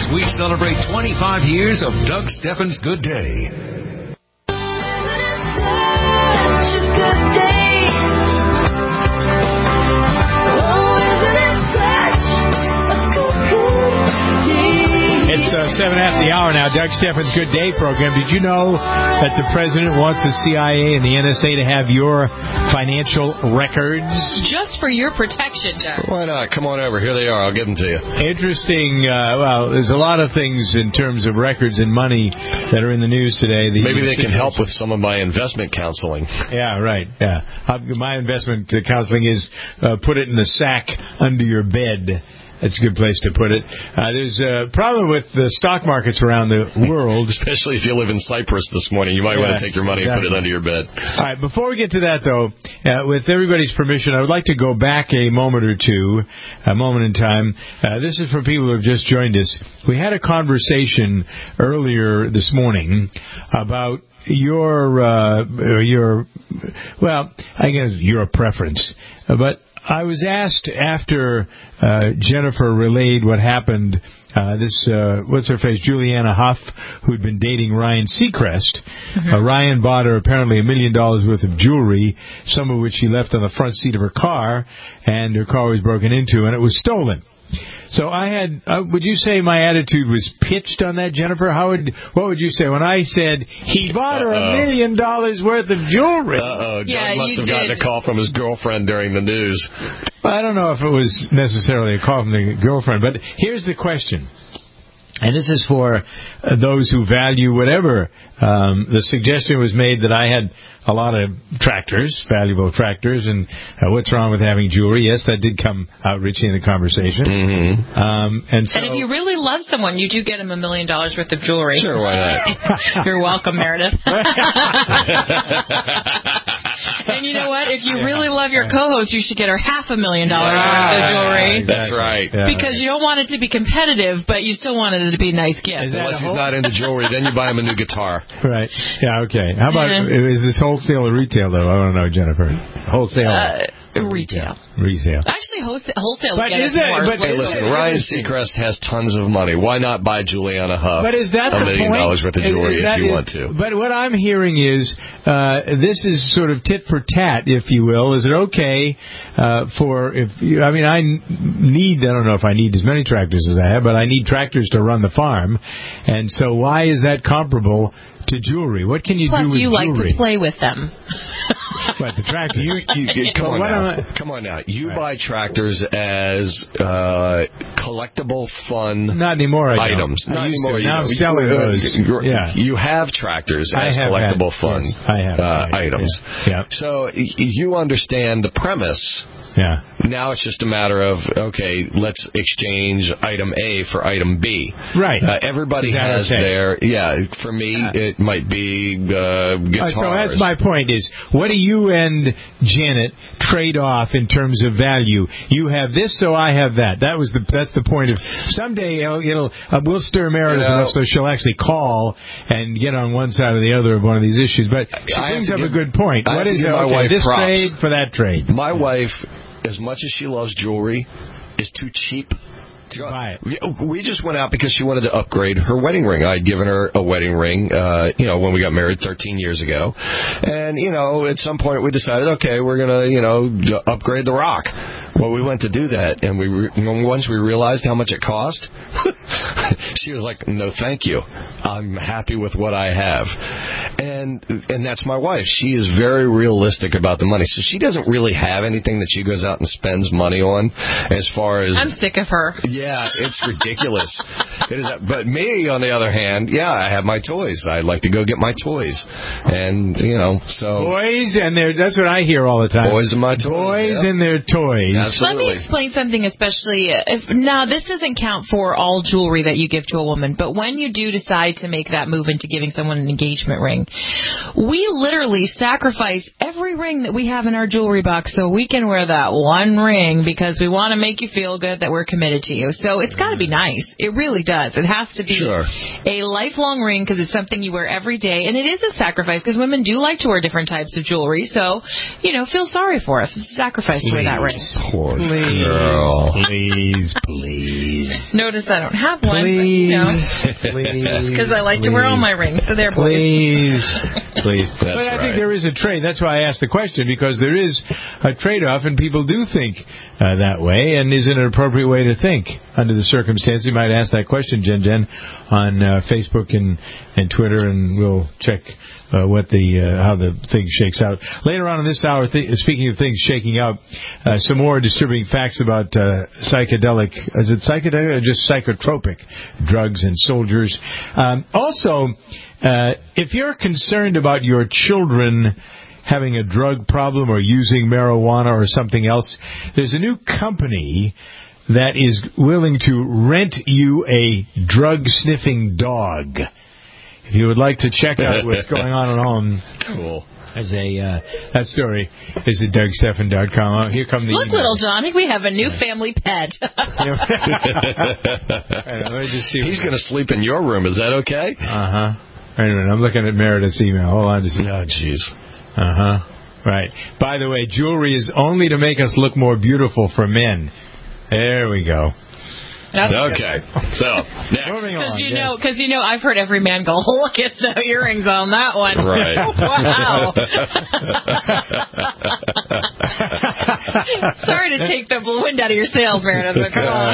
we celebrate 25 years of Doug Steffens' Good Day. It's 7 after the hour now. Doug Steffens' Good Day program. Did you know that the president wants the CIA and the NSA to have your financial records? Just for your protection, Doug. Why not? Come on over. Here they are. I'll give them to you. Interesting. Well, there's a lot of things in terms of records and money that are in the news today. Maybe they can help with some of my investment counseling. Yeah, right. Yeah. My investment counseling is put it in the sack under your bed. That's a good place to put it. There's a problem with the stock markets around the world. Especially if you live in Cyprus this morning. You might want to take your money and put it under your bed. All right, before we get to that, though, with everybody's permission, I would like to go back a moment in time. This is for people who have just joined us. We had a conversation earlier this morning about your preference, but I was asked after Jennifer relayed what happened, Juliana Huff, who'd been dating Ryan Seacrest. Ryan bought her apparently $1 million worth of jewelry, some of which she left on the front seat of her car, and her car was broken into, and it was stolen. So I had, would you say my attitude was pitched on that, Jennifer? What would you say when I said he bought her $1 million worth of jewelry? Doug must have gotten a call from his girlfriend during the news. Well, I don't know if it was necessarily a call from the girlfriend, but here's the question. And this is for those who value whatever. The suggestion was made that I had a lot of tractors, valuable tractors, and what's wrong with having jewelry? Yes, that did come out, Richie, in the conversation. And if you really love someone, you do get him $1 million worth of jewelry. Sure, why not? You're welcome, Meredith. And you know what? If you really love your co-host, you should get her $500,000 worth of jewelry. That's right. Yeah. Because you don't want it to be competitive, but you still want it to be a nice gift. Unless he's not into jewelry, then you buy him a new guitar. Right. Yeah, okay. How about, is this wholesale or retail, though? I don't know, Jennifer. Wholesale. Retail. Actually, wholesale is more. Hey, listen, Ryan Seacrest has tons of money. Why not buy Juliana Huff $1 million worth of jewelry if you want to? But what I'm hearing is this is sort of tit for tat, if you will. Is it okay I don't know if I need as many tractors as I have, but I need tractors to run the farm. And so why is that comparable to jewelry? What can you do with jewelry? Plus, you like to play with them. But the tractor, come on now. You buy tractors as collectible fun not anymore, items. Not anymore. Now I'm selling those. You have tractors as collectible fun items. Yeah. So you understand the premise. Yeah. Now it's just a matter of, okay, let's exchange item A for item B. Right. Everybody has their, for me, it might be guitars. So that's my point is, what do you and Janet trade off in terms of value? You have this, so I have that. That's the point of, someday we'll stir Meredith enough so she'll actually call and get on one side or the other of one of these issues. But she brings up a good point. What is this props. Trade for that trade? My wife, as much as she loves jewelry, is too cheap to buy it. We just went out because she wanted to upgrade her wedding ring. I'd given her a wedding ring, when we got married 13 years ago. And, at some point we decided, okay, we're going to, upgrade the rock. Well, we went to do that, and once we realized how much it cost, she was like, no, thank you. I'm happy with what I have. And that's my wife. She is very realistic about the money. So she doesn't really have anything that she goes out and spends money on as far as... I'm sick of her. Yeah, it's ridiculous. It is. But me, on the other hand, I have my toys. I like to go get my toys. And, so... Boys, and that's what I hear all the time. Boys and my toys. Boys and their toys. Absolutely. Let me explain something, especially now this doesn't count for all jewelry that you give to a woman, but when you do decide to make that move into giving someone an engagement ring, We literally sacrifice every ring that we have in our jewelry box so we can wear that one ring because we want to make you feel good that we're committed to you. So it's got to be nice. It really does. It has to be a lifelong ring because it's something you wear every day. And it is a sacrifice because women do like to wear different types of jewelry. So, feel sorry for us. It's a sacrifice to wear that ring. Poor girl. Please. Notice I don't have one. Please. Because I like to wear all my rings. So there, Please. That's But I think there is a trade. That's why I asked the question, because there is a trade-off, and people do think that way. And is it an appropriate way to think under the circumstances? You might ask that question, Jen, on Facebook and Twitter, and we'll check how the thing shakes out. Later on in this hour, speaking of things shaking out, some more disturbing facts about psychedelic, is it psychedelic or just psychotropic drugs and soldiers? Also, if you're concerned about your children having a drug problem or using marijuana or something else, there's a new company that is willing to rent you a drug-sniffing dog. If you would like to check out what's going on at home, cool. As that story is at DougStephan.com. Oh, here come the Look, emails. little Johnny, we have a new family pet. He's going to sleep in your room. Is that okay? Uh-huh. Wait a minute, I'm looking at Meredith's email. Hold on just a second. Oh, jeez. Uh-huh. Right. By the way, jewelry is only to make us look more beautiful for men. There we go. Okay. So, next. Moving on. Because I've heard every man go, look at the earrings on that one. Right. Wow. Sorry to take the wind out of your sails, Meredith, but come on.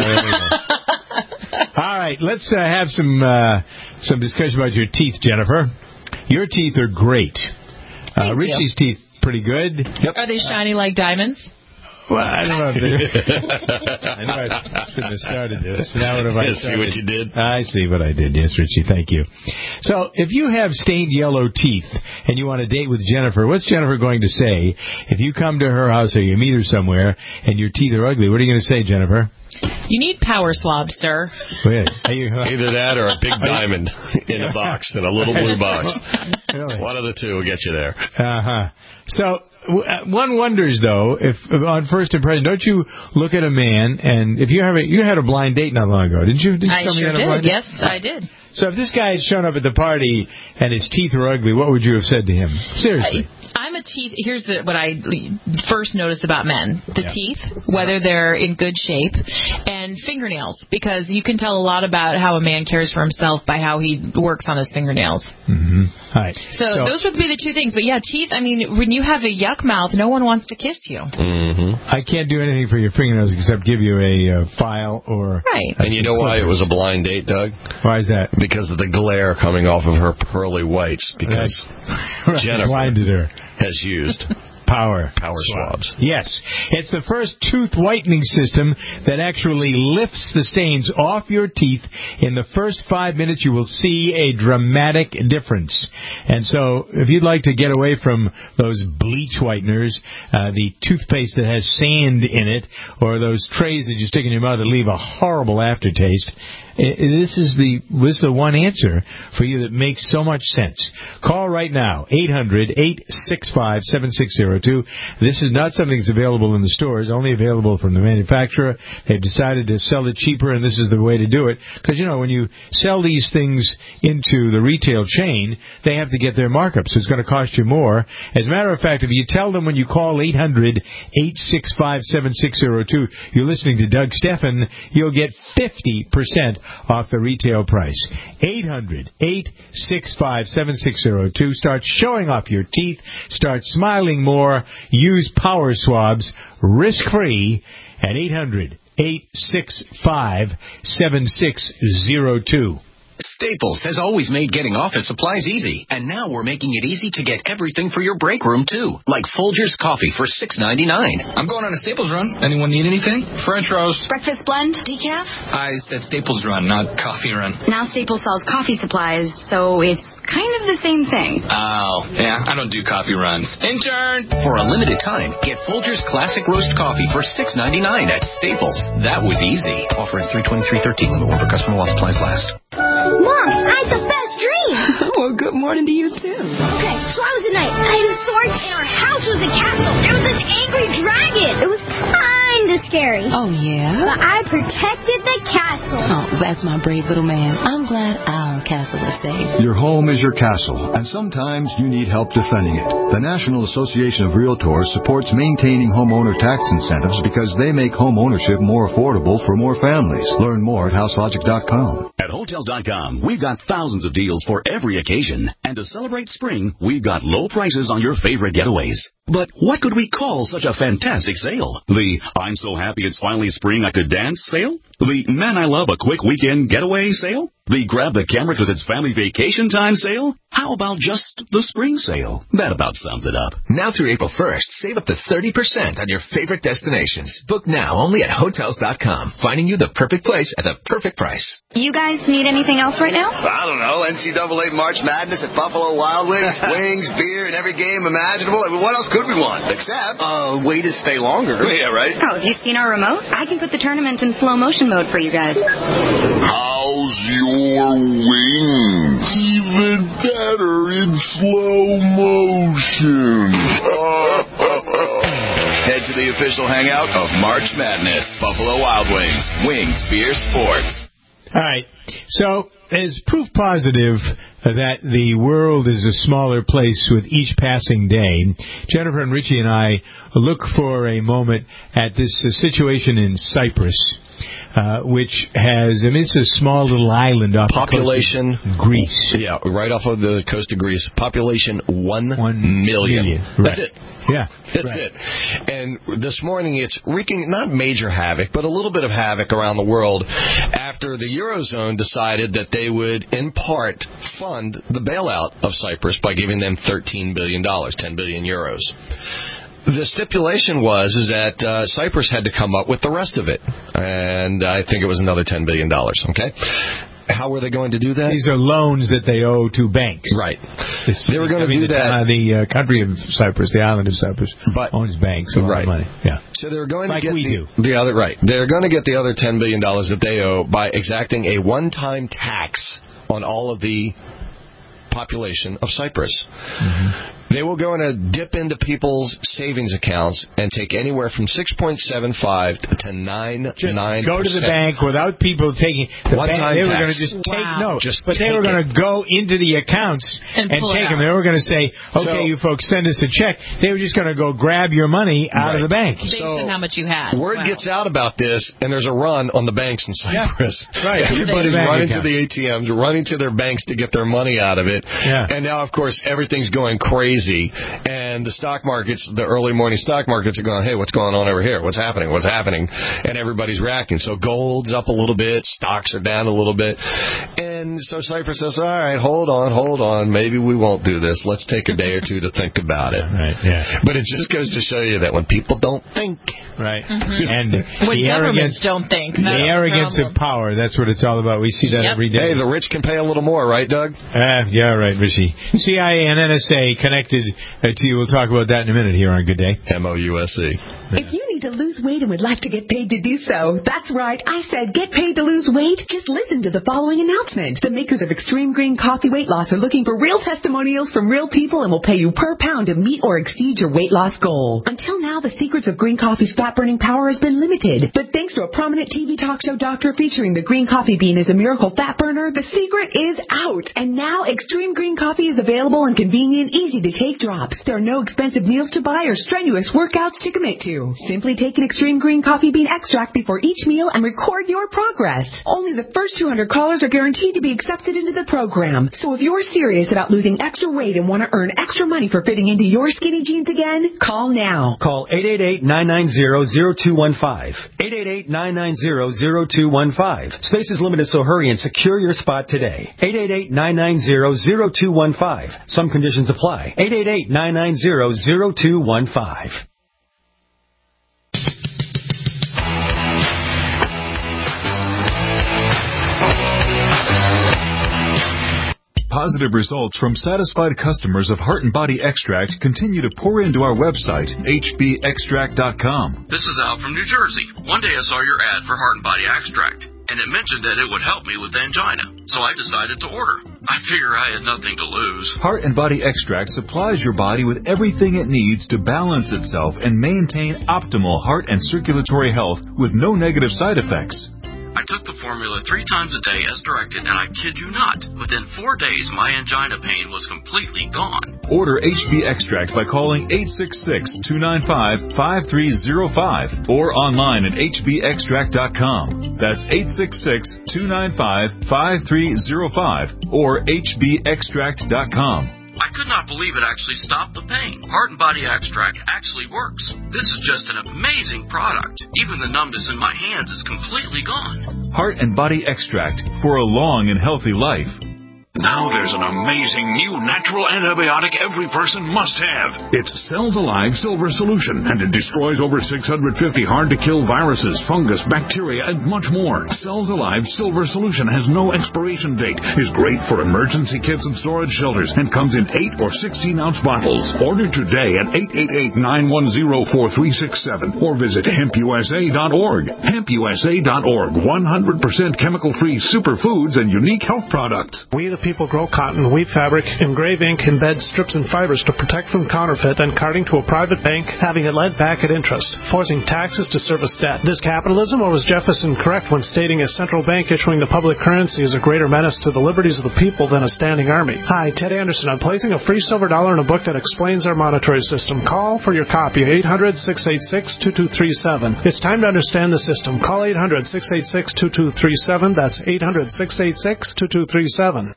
All right, let's have some discussion about your teeth, Jennifer. Your teeth are great. Richie's teeth, pretty good. Yep. Are they shiny like diamonds? Well, I don't know if I know I shouldn't have started this. Now what have I started? See what you did? I see what I did. Yes, Richie, thank you. So, if you have stained yellow teeth and you want to date with Jennifer, what's Jennifer going to say? If you come to her house or you meet her somewhere and your teeth are ugly, what are you going to say, Jennifer? You need power swabs, sir. Really? Either that or a big diamond in a box, in a little blue box. Really? One of the two will get you there. Uh-huh. So, one wonders, though, if on first impression, don't you look at a man, and if you had a blind date not long ago, didn't you? I sure did. Yes, I did. So if this guy had shown up at the party and his teeth were ugly, what would you have said to him? Seriously. Here's what I first notice about men. The teeth, whether they're in good shape, and fingernails, because you can tell a lot about how a man cares for himself by how he works on his fingernails. Mm-hmm. All right. So those would be the two things. But yeah, teeth, when you have a yuck mouth, no one wants to kiss you. Mm-hmm. I can't do anything for your fingernails except give you a file or... Right. And you know why it was a blind date, Doug? Why is that? Because of the glare coming off of her pearly whites, because Jennifer blinded her. Has used power swabs. Yes. It's the first tooth whitening system that actually lifts the stains off your teeth. In the first 5 minutes, you will see a dramatic difference. And so, if you'd like to get away from those bleach whiteners, the toothpaste that has sand in it, or those trays that you stick in your mouth that leave a horrible aftertaste, this is the one answer for you that makes so much sense. Call right now, 800-865-7602. This is not something that's available in the stores, only available from the manufacturer. They've decided to sell it cheaper, and this is the way to do it. Because, when you sell these things into the retail chain, they have to get their markup, so it's going to cost you more. As a matter of fact, if you tell them when you call 800-865-7602, you're listening to Doug Stephan, you'll get 50% off the retail price. 800-865-7602. Start showing off your teeth. Start smiling more. Use power swabs risk-free at 800-865-7602. Staples has always made getting office supplies easy, and now we're making it easy to get everything for your break room, too, like Folgers coffee for $6.99. I'm going on a Staples run. Anyone need anything? French roast. Breakfast blend? Decaf? I said Staples run, not coffee run. Now Staples sells coffee supplies, so it's kind of the same thing. Oh, yeah, I don't do coffee runs. Intern! For a limited time, get Folgers Classic Roast Coffee for $6.99 at Staples. That was easy. Offer is 3/23/13 when the order customer while supplies last. Mom, I had the best dream. Well, good morning to you, too. Okay, so I was a knight. I had a sword, and our house was a castle. There was this angry dragon. It was kind of scary. Oh, yeah? But I protected the castle. Oh, that's my brave little man. I'm glad our castle is safe. Your home is your castle, and sometimes you need help defending it. The National Association of Realtors supports maintaining homeowner tax incentives because they make home ownership more affordable for more families. Learn more at houselogic.com. At Hotels.com, we've got thousands of deals for every occasion. And to celebrate spring, we've got low prices on your favorite getaways. But what could we call such a fantastic sale? The I'm so happy it's finally spring I could dance sale? The man I love a quick weekend getaway sale? The grab the camera because it's family vacation time sale? How about just the spring sale? That about sums it up. Now through April 1st, save up to 30% on your favorite destinations. Book now only at Hotels.com, finding you the perfect place at the perfect price. You guys need anything else right now? I don't know. NCAA March Madness at Buffalo Wild Wings, wings, beer, and every game imaginable. I mean, what else could we want? Except, way to stay longer. Yeah, right? Oh, have you seen our remote? I can put the tournament in slow motion mode for you guys. How's your wings? Even better in slow motion. Head to the official hangout of March Madness. Buffalo Wild Wings. Wings, beer, sports. All right. So, as proof positive that the world is a smaller place with each passing day, Jennifer and Richie and I look for a moment at this situation in Cyprus, which has, I mean, it's a small little island off population the coast of Greece. Yeah, right off of the coast of Greece. Population 1 million. Right. That's it. Yeah. That's it. And this morning it's wreaking not major havoc, but a little bit of havoc around the world after the Eurozone decided that they would, in part, fund the bailout of Cyprus by giving them $13 billion, 10 billion euros. The stipulation is that Cyprus had to come up with the rest of it, and I think it was another $10 billion, okay? How were they going to do that? These are loans that they owe to banks. Right. They were going to do that. The country of Cyprus, the island of Cyprus, owns banks, a lot of money. Yeah. So they're going like to get the other right. They're going to get the other $10 billion that they owe by exacting a one-time tax on all of the population of Cyprus. Mm-hmm. They will go and dip into people's savings accounts and take anywhere from 6.75 to 9.9%. Just go to the bank without people taking the bank. They were going to just take but they were going to go into the accounts and take them. They were going to say, "Okay, you folks, send us a check." They were just going to go grab your money out of the bank. Based on how much you had. Word gets out about this, and there's a run on the banks in Cyprus. Yeah, right. Everybody's running to the ATMs, running to their banks to get their money out of it. Yeah. And now, of course, everything's going crazy. And the stock markets, the early morning stock markets are going, hey, what's going on over here? What's happening? What's happening? And everybody's reacting. So gold's up a little bit. Stocks are down a little bit. And so Cyprus says, all right, hold on. Maybe we won't do this. Let's take a day or two to think about it. Right, yeah. But it just goes to show you that when people don't think. Right. Mm-hmm. And when the governments don't think. The arrogance of power, that's what it's all about. We see that every day. Hey, the rich can pay a little more, right, Doug? Yeah, right, Richie. CIA and NSA connected to you. We'll talk about that in a minute here on Good Day. MOUSE. If you need to lose weight and would like to get paid to do so, that's right. I said get paid to lose weight. Just listen to the following announcement. The makers of Extreme Green Coffee Weight Loss are looking for real testimonials from real people and will pay you per pound to meet or exceed your weight loss goal. Until now, the secrets of green coffee's fat-burning power has been limited. But thanks to a prominent TV talk show doctor featuring the green coffee bean as a miracle fat burner, the secret is out. And now Extreme Green Coffee is available in convenient, easy-to-take drops. There are no expensive meals to buy or strenuous workouts to commit to. Simply take an Extreme Green Coffee Bean extract before each meal and record your progress. Only the first 200 callers are guaranteed to be accepted into the program. So if you're serious about losing extra weight and want to earn extra money for fitting into your skinny jeans again, call now. Call 888-990-0215. 888-990-0215. Space is limited, so hurry and secure your spot today. 888-990-0215. Some conditions apply. 888-990-0215. Positive results from satisfied customers of Heart and Body Extract continue to pour into our website, hbextract.com. This is Al from New Jersey. One day I saw your ad for Heart and Body Extract, and it mentioned that it would help me with angina. so I decided to order. I figure I had nothing to lose. Heart and Body Extract supplies your body with everything it needs to balance itself and maintain optimal heart and circulatory health with no negative side effects. I took the formula 3 times a day as directed, and I kid you not, within 4 days my angina pain was completely gone. Order HB Extract by calling 866-295-5305 or online at hbextract.com. That's 866-295-5305 or hbextract.com. I could not believe it actually stopped the pain. Heart and Body Extract actually works. This is just an amazing product. Even the numbness in my hands is completely gone. Heart and Body Extract for a long and healthy life. Now there's an amazing new natural antibiotic every person must have. It's Cells Alive Silver Solution, and it destroys over 650 hard-to-kill viruses, fungus, bacteria, and much more. Cells Alive Silver Solution has no expiration date, is great for emergency kits and storage shelters, and comes in 8 or 16-ounce bottles. Order today at 888-910-4367 or visit hempusa.org. Hempusa.org, 100% chemical-free superfoods and unique health products. We the people grow cotton, weave fabric, engrave ink, embed strips and fibers to protect from counterfeit and carting to a private bank, having it lent back at interest, forcing taxes to service debt. This capitalism, or was Jefferson correct when stating a central bank issuing the public currency is a greater menace to the liberties of the people than a standing army? Hi, Ted Anderson. I'm placing a free silver dollar in a book that explains our monetary system. Call for your copy, 800-686-2237. It's time to understand the system. Call 800-686-2237. That's 800-686-2237.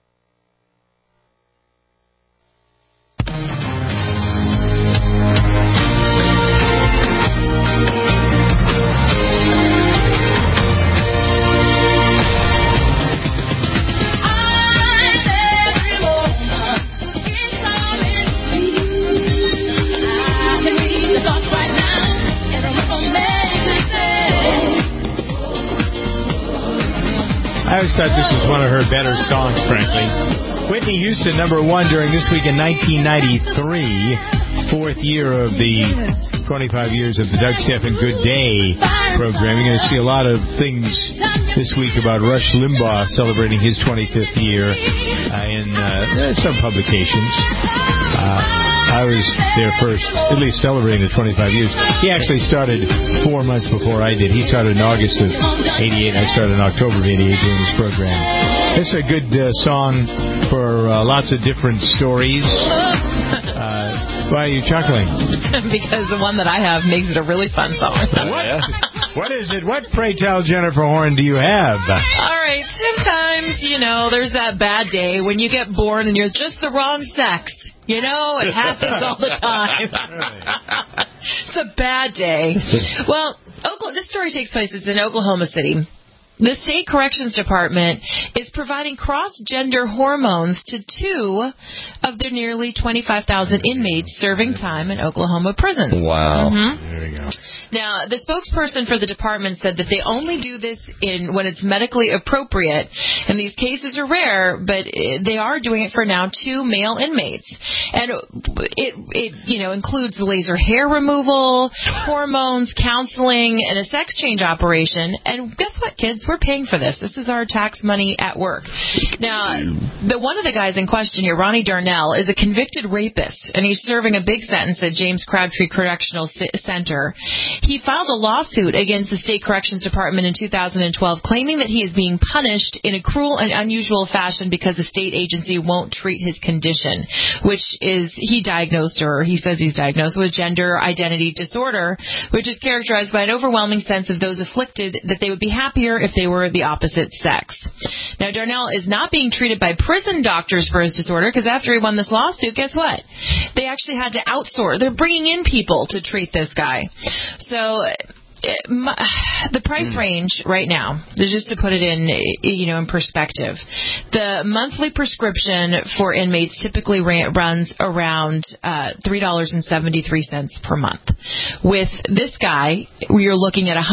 I always thought this was one of her better songs, frankly. Whitney Houston, #1 during this week in 1993, 4th year of the 25 years of the Doug Stephan Good Day program. You're going to see a lot of things this week about Rush Limbaugh celebrating his 25th year in some publications. I was there first, at least celebrating the 25 years. He actually started 4 months before I did. He started in August of 88. I started in October of 88 doing this program. This is a good song for lots of different stories. Why are you chuckling? Because the one that I have makes it a really fun song. What is it? What, pray tell, Jennifer Horn, do you have? All right. Sometimes, there's that bad day when you get born and you're just the wrong sex. It happens all the time. It's a bad day. Well, this story takes place. It's in Oklahoma City. The State Corrections Department is providing cross-gender hormones to 2 of their nearly 25,000 inmates serving time in Oklahoma prisons. Wow. Mm-hmm. There we go. Now, the spokesperson for the department said that they only do this when it's medically appropriate, and these cases are rare, but they are doing it for now 2 male inmates. And it includes laser hair removal, hormones, counseling, and a sex change operation. And guess what, kids? We're paying for this. This is our tax money at work. Now, one of the guys in question here, Ronnie Darnell, is a convicted rapist, and he's serving a big sentence at James Crabtree Correctional Center. He filed a lawsuit against the State Corrections Department in 2012, claiming that he is being punished in a cruel and unusual fashion because the state agency won't treat his condition, which is he says he's diagnosed with gender identity disorder, which is characterized by an overwhelming sense of those afflicted that they would be happier if they were the opposite sex. Now, Darnell is not being treated by prison doctors for his disorder because after he won this lawsuit, guess what? They actually had to outsource. They're bringing in people to treat this guy. So the price range right now, just to put it in perspective, the monthly prescription for inmates typically runs around $3.73 per month. With this guy, you're looking at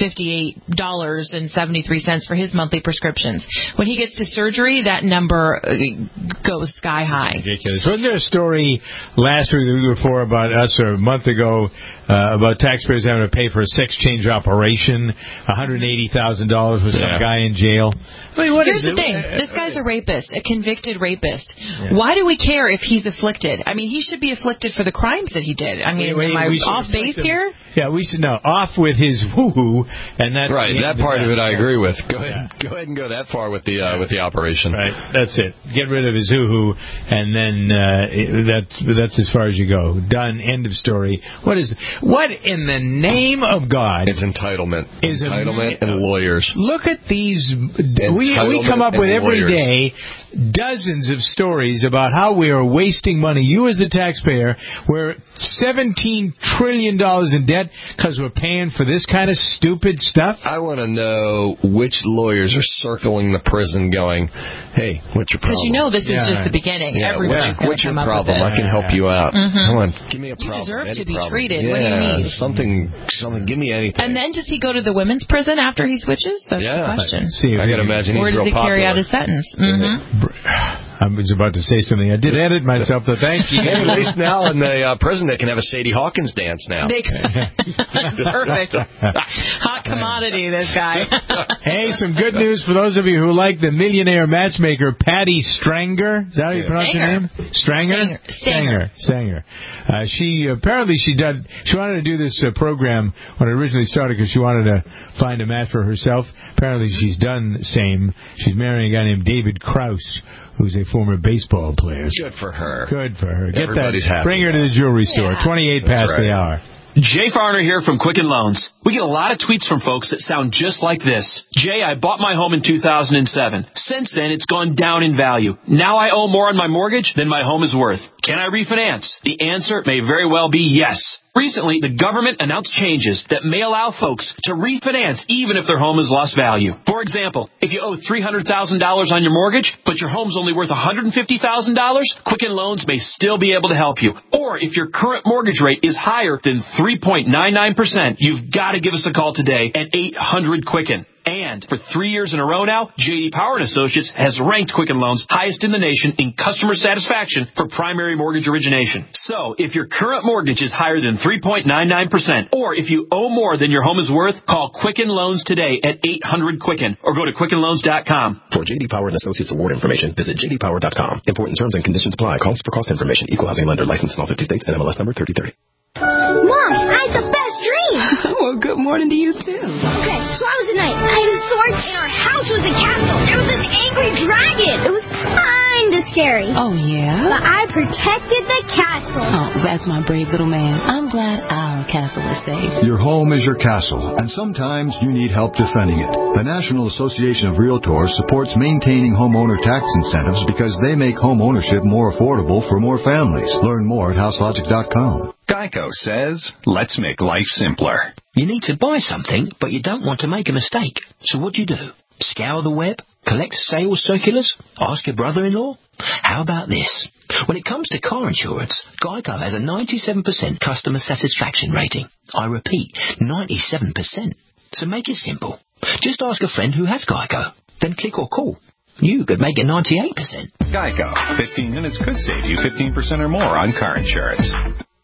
$158.73 for his monthly prescriptions. When he gets to surgery, that number goes sky high. Ridiculous. Wasn't there a story last week, the week before, about us, or a month ago, about taxpayers having to pay for a sex exchange operation, $180,000 with some guy in jail. I mean, Here's the thing. This guy's a rapist, a convicted rapist. Yeah. Why do we care if he's afflicted? I mean, he should be afflicted for the crimes that he did. I mean, am I off base here? Yeah, we should know. Off with his woo-hoo, and that's right. That part of it I agree with. Go ahead and go that far with the operation. Right. That's it. Get rid of his hoo-hoo, and then that's as far as you go. Done. End of story. What in the name of God? It's entitlement. And lawyers. Look at these. We come up with every day dozens of stories about how we are wasting money. You as the taxpayer, we're $17 trillion in debt because we're paying for this kind of stupid stuff. I want to know which lawyers are circling the prison going, hey, what's your problem? Because you know this is just the beginning. Yeah, everybody's going to come up with it. What's your problem? I can help you out. Come on, give me a problem. You deserve to be problem. treated. Yeah, what do you need? Something, give me anything. And then does he go to the women's prison after he switches? That's the question. I got to imagine he's real popular. Or does he carry out his sentence? I was about to say something. I did edit myself, but thank you. At least now in the prison they can have a Sadie Hawkins dance now. Perfect. Hot commodity, this guy. Hey, some good news for those of you who like the millionaire matchmaker Patty Stanger. Is that how you pronounce her name? Stanger. She wanted to do this program when it originally started because she wanted to find a match for herself. Apparently she's done the same. She's marrying a guy named David Krause, who's a former baseball player. Good for her. Good for her. Get Everybody's that. happy. Bring her to the jewelry store. 28 past the hour. Jay Farner here from Quicken Loans. We get a lot of tweets from folks that sound just like this. Jay, I bought my home in 2007. Since then, it's gone down in value. Now I owe more on my mortgage than my home is worth. Can I refinance? The answer may very well be yes. Recently, the government announced changes that may allow folks to refinance even if their home has lost value. For example, if you owe $300,000 on your mortgage, but your home's only worth $150,000, Quicken Loans may still be able to help you. Or if your current mortgage rate is higher than 3.99%, you've got to give us a call today at 800-QUICKEN. And for 3 years in a row now, J.D. Power & Associates has ranked Quicken Loans highest in the nation in customer satisfaction for primary mortgage origination. So, if your current mortgage is higher than 3.99%, or if you owe more than your home is worth, call Quicken Loans today at 800-QUICKEN or go to QuickenLoans.com. For J.D. Power & Associates award information, visit jdpower.com. Important terms and conditions apply. Calls for cost information. Equal housing lender. Licensed in all 50 states. NMLS number 3030. Mom, I had the best dream. Well, good morning to you, too. Okay, so I was a knight. I had a sword, and our house was a castle. There was this angry dragon. It was kind of scary. Oh, yeah? But I protected the castle. Oh, that's my brave little man. I'm glad our castle is safe. Your home is your castle, and sometimes you need help defending it. The National Association of Realtors supports maintaining homeowner tax incentives because they make home ownership more affordable for more families. Learn more at houselogic.com. Geico says, let's make life simpler. You need to buy something, but you don't want to make a mistake. So what do? Scour the web? Collect sales circulars? Ask your brother-in-law? How about this? When it comes to car insurance, Geico has a 97% customer satisfaction rating. I repeat, 97%. So make it simple. Just ask a friend who has Geico. Then click or call. You could make it 98%. Geico. 15 minutes could save you 15% or more on car insurance.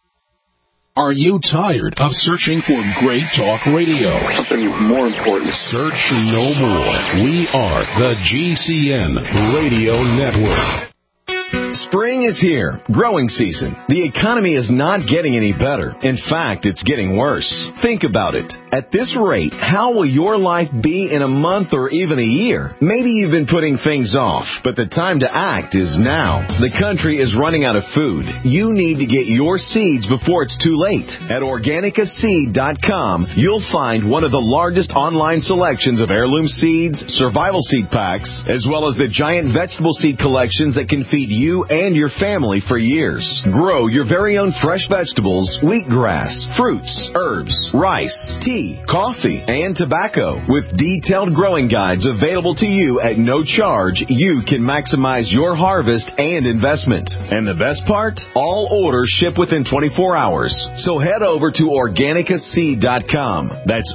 Are you tired of searching for great talk radio? Something more important. Search no more. We are the GCN Radio Network. Spring is here. Growing season. The economy is not getting any better. In fact, it's getting worse. Think about it. At this rate, how will your life be in a month or even a year? Maybe you've been putting things off, but the time to act is now. The country is running out of food. You need to get your seeds before it's too late. At OrganicaSeed.com, you'll find one of the largest online selections of heirloom seeds, survival seed packs, as well as the giant vegetable seed collections that can feed you and your family for years. Grow your very own fresh vegetables, wheatgrass, fruits, herbs, rice, tea, coffee, and tobacco. With detailed growing guides available to you at no charge, you can maximize your harvest and investment. And the best part? All orders ship within 24 hours. So head over to OrganicaSeed.com. That's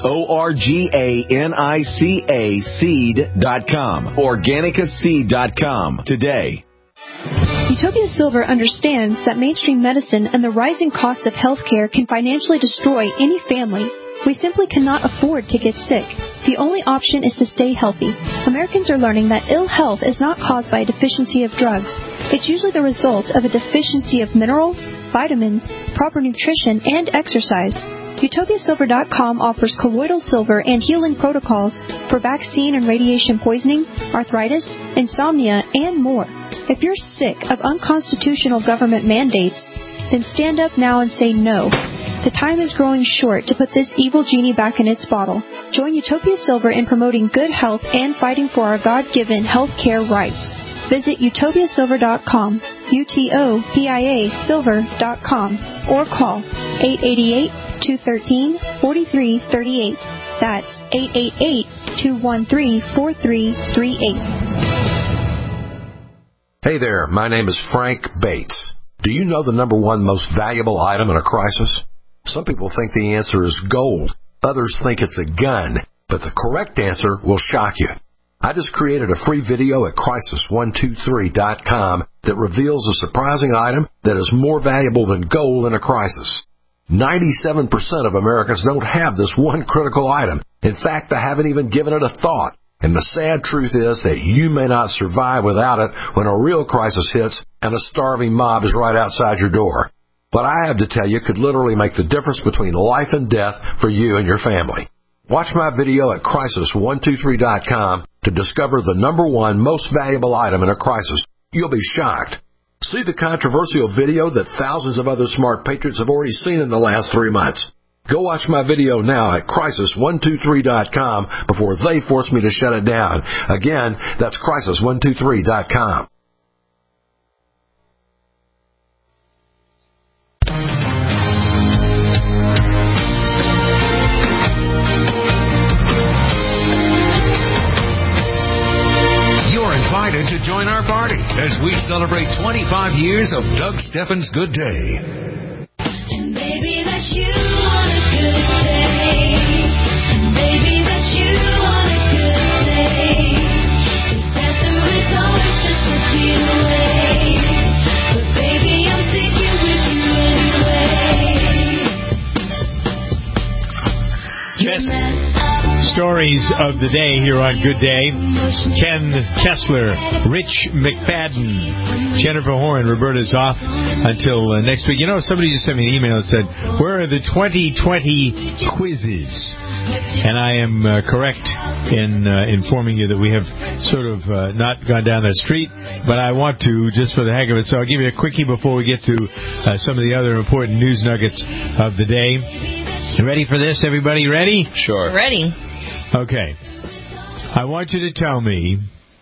OrganicaSeed.com. OrganicaSeed.com today. Utopia Silver understands that mainstream medicine and the rising cost of healthcare can financially destroy any family. We simply cannot afford to get sick. The only option is to stay healthy. Americans are learning that ill health is not caused by a deficiency of drugs. It's usually the result of a deficiency of minerals, vitamins, proper nutrition, and exercise. UtopiaSilver.com offers colloidal silver and healing protocols for vaccine and radiation poisoning, arthritis, insomnia, and more. If you're sick of unconstitutional government mandates, then stand up now and say no. The time is growing short to put this evil genie back in its bottle. Join Utopia Silver in promoting good health and fighting for our God-given health care rights. Visit utopiasilver.com, UTOPIA silver.com, or call 888-213-4338. That's 888-213-4338. Hey there, my name is Frank Bates. Do you know the number one most valuable item in a crisis? Some people think the answer is gold. Others think it's a gun. But the correct answer will shock you. I just created a free video at crisis123.com that reveals a surprising item that is more valuable than gold in a crisis. 97% of Americans don't have this one critical item. In fact, they haven't even given it a thought. And the sad truth is that you may not survive without it when a real crisis hits and a starving mob is right outside your door. What I have to tell you could literally make the difference between life and death for you and your family. Watch my video at crisis123.com to discover the number one most valuable item in a crisis. You'll be shocked. See the controversial video that thousands of other smart patriots have already seen in the last 3 months. Go watch my video now at crisis123.com before they force me to shut it down. Again, that's crisis123.com. To join our party as we celebrate 25 years of Doug Steffens' Good Day. And baby, that's you on a good day. And baby, that's you on a good day. Disaster is always just a few away. But baby, I'm sticking with you anyway. Best stories of the day here on Good Day. Ken Kessler, Rich McFadden, Jennifer Horn. Roberta's off until next week. You know, somebody just sent me an email that said, where are the 2020 quizzes? And I am correct in informing you that we have sort of not gone down that street, but I want to just for the heck of it. So I'll give you a quickie before we get to some of the other important news nuggets of the day. Ready for this, everybody? Ready? Sure. Ready. Okay. I want you to tell me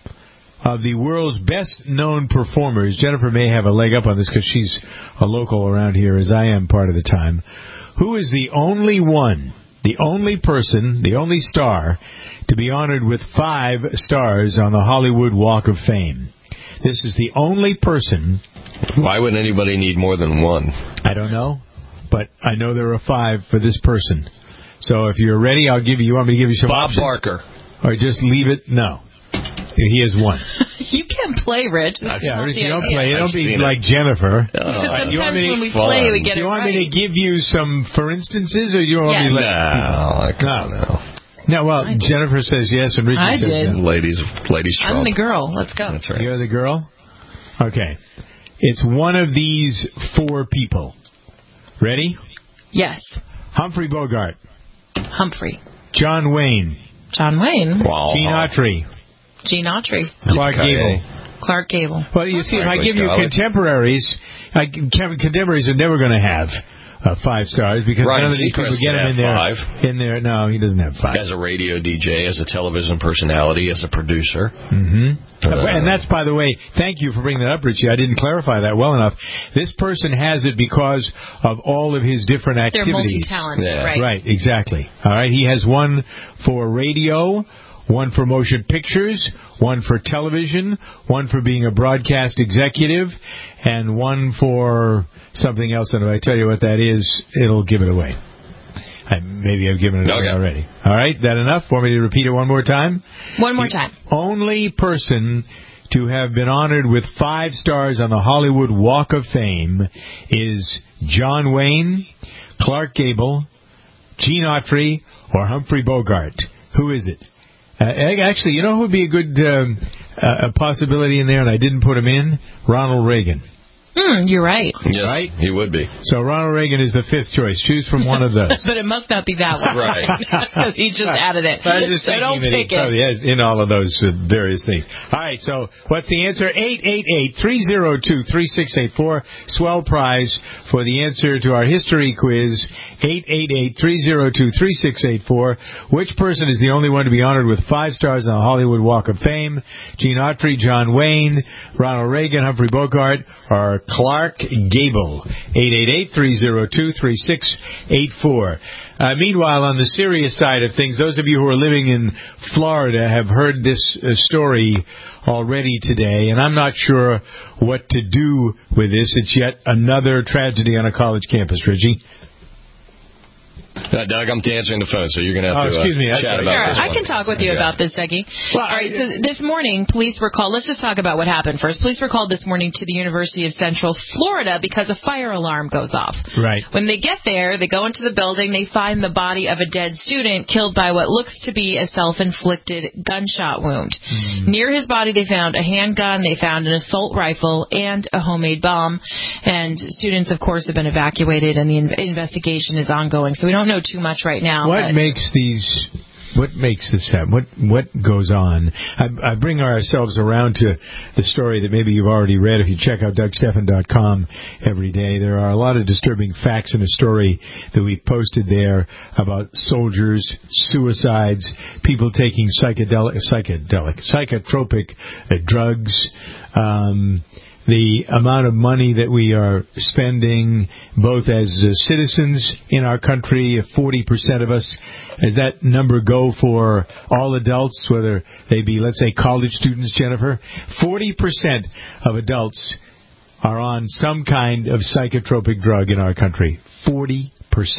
of the world's best-known performers. Jennifer may have a leg up on this because she's a local around here, as I am part of the time. Who is the only one, the only person, the only star to be honored with 5 stars on the Hollywood Walk of Fame? This is the only person. Why would anybody need more than one? I don't know, but I know there are 5 for this person. So if you're ready, I'll give you. You want me to give you some options? Bob Barker. Or just leave it? No. He is one. You can play, Rich. That's yeah, Rich, you don't idea. play. You don't be like Jennifer. Sometimes when we play, we get it right. Do you want me to give you some for instances, or do you want me to No. No, well, Jennifer says yes, and Richie says no. Ladies I'm the girl. Let's go. That's right. You're the girl? Okay. It's one of these 4 people. Ready? Yes. Humphrey Bogart. Humphrey. John Wayne. John Wayne. Wow. Gene Autry. Gene Autry. Clark Gable. Clark Gable. Well, you see, if I give you contemporaries, contemporaries are never going to have 5 stars because Ryan none of these people get them in there. 5. In there, no, he doesn't have 5. As a radio DJ, as a television personality, as a producer. Mm-hmm. And that's, by the way, thank you for bringing that up, Richie. I didn't clarify that well enough. This person has it because of all of his different activities. They're multi-talented, right? Right, exactly. All right, he has one for radio, one for motion pictures, one for television, one for being a broadcast executive, and one for something else. And if I tell you what that is, it'll give it away. Maybe I've given it away already. All right, that enough? Want me to repeat it one more time? One more time. The only person to have been honored with 5 stars on the Hollywood Walk of Fame is John Wayne, Clark Gable, Gene Autry or Humphrey Bogart? Who is it? Actually, you know who would be a good a possibility in there, and I didn't put him in? Ronald Reagan. You're right. Yes, right? He would be. So Ronald Reagan is the fifth choice. Choose from one of those. But it must not be that one. Right. Because he just added it. I was just So don't thinking that he pick it. probably has in all of those various things. All right, so what's the answer? 888-302-3684. Swell prize for the answer to our history quiz. 888-302-3684. Which person is the only one to be honored with 5 stars on the Hollywood Walk of Fame? Gene Autry, John Wayne, Ronald Reagan, Humphrey Bogart, or Clark Gable? 888-302-3684. Meanwhile, on the serious side of things, those of you who are living in Florida have heard this story already today, and I'm not sure what to do with this. It's yet another tragedy on a college campus, Reggie. Doug, I'm answering the phone, so you're going to have to chat about this I can talk with you about this, Dougie. Well, all right, so this morning, police were called. Let's just talk about what happened first. Police were called this morning to the University of Central Florida because a fire alarm goes off. Right. When they get there, they go into the building. They find the body of a dead student killed by what looks to be a self-inflicted gunshot wound. Near his body, they found a handgun. They found an assault rifle and a homemade bomb. And students, of course, have been evacuated, and the investigation is ongoing. So we don't know too much right now. What makes this happen? What goes on? I bring ourselves around to the story that maybe you've already read if you check out DougStephan.com every day. There are a lot of disturbing facts in a story that we've posted there about soldiers, suicides, people taking psychotropic drugs, the amount of money that we are spending, both as citizens in our country, 40% of us, as that number go for all adults, whether they be, let's say, college students, Jennifer, 40% of adults are on some kind of psychotropic drug in our country. 40%.